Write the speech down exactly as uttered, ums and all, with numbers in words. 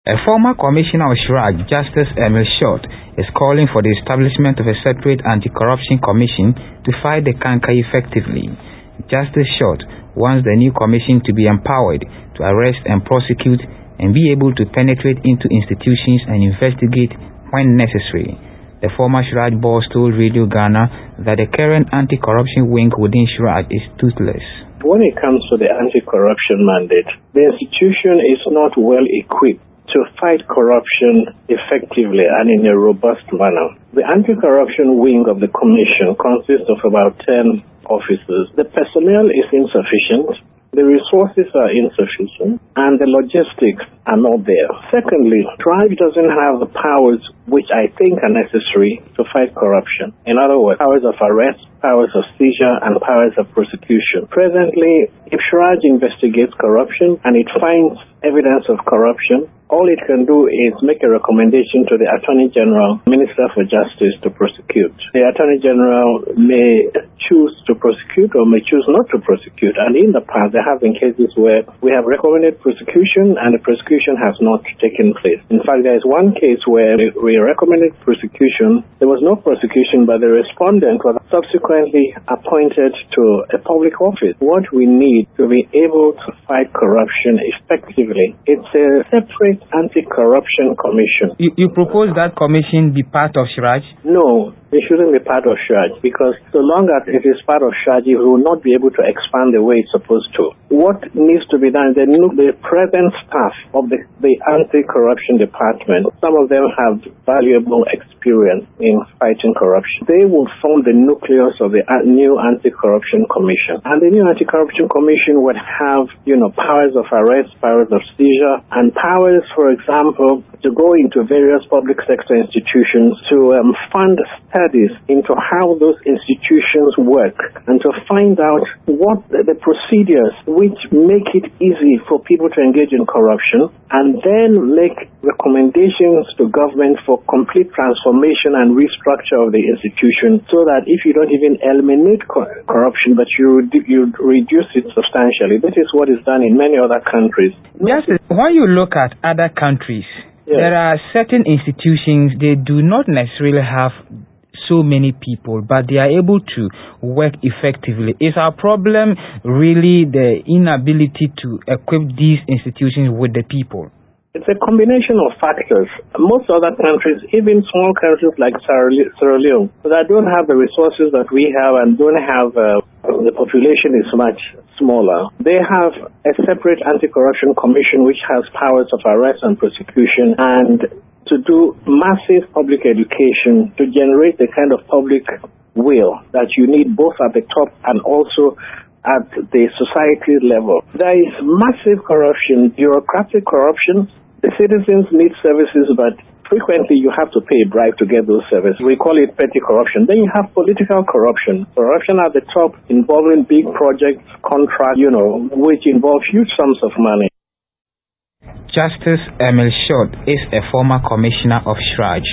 A former commissioner of SHRAJ, Justice Emil Short, is calling for the establishment of a separate anti-corruption commission to fight the canker effectively. Justice Short wants the new commission to be empowered to arrest and prosecute and be able to penetrate into institutions and investigate when necessary. The former SHRAJ boss told Radio Ghana that the current anti-corruption wing within SHRAJ is toothless. When it comes to the anti-corruption mandate, the institution is not well equipped to fight corruption effectively and in a robust manner. The anti-corruption wing of the commission consists of about ten officers. The personnel is insufficient, the resources are insufficient, and the logistics are not there. Secondly, SHRAJ doesn't have the powers which I think are necessary to fight corruption. In other words, powers of arrest, powers of seizure, and powers of prosecution. Presently, if SHRAJ investigates corruption and it finds evidence of corruption, all it can do is make a recommendation to the Attorney General, Minister for Justice, to prosecute. The Attorney General may choose to prosecute or may choose not to prosecute. And in the past, there have been cases where we have recommended prosecution and the prosecution has not taken place. In fact, there is one case where we recommended prosecution. There was no prosecution, but the respondent was subsequently appointed to a public office. What we need to be able to fight corruption effectively, it's a separate anti-corruption commission. You, you propose that commission be part of SHRAJ? No, it shouldn't be part of SHRAJ, because so long as it is part of SHRAJ, it will not be able to expand the way it's supposed to. What needs to be done, the, the present staff of the, the anti-corruption department, some of them have valuable experience in fighting corruption. They will form the nucleus of the new anti-corruption commission. And the new anti-corruption commission would have, you know, powers of arrest, powers of seizure, and powers, for example, to go into various public sector institutions to um, fund studies into how those institutions work and to find out what the, the procedures which make it easy for people to engage in corruption, and then make recommendations to government for complete transformation and restructure of the institution, so that if you don't even eliminate co- corruption, but you, you reduce it substantially. This is what is done in many other countries. Justice, when you look at other countries, yes, there are certain institutions, they do not necessarily have so many people, but they are able to work effectively. Is our problem really the inability to equip these institutions with the people? It's a combination of factors. Most other countries, even small countries like Sierra Leone, that don't have the resources that we have and don't have, uh, the population is much smaller. They have a separate anti-corruption commission which has powers of arrest and prosecution, and to do massive public education to generate the kind of public will that you need both at the top and also at the society level. There is massive corruption, bureaucratic corruption. The citizens need services, but frequently you have to pay a bribe to get those services. We call it petty corruption. Then you have political corruption. Corruption at the top involving big projects, contracts, you know, which involve huge sums of money. Justice Emil Short is a former commissioner of SHRAJ.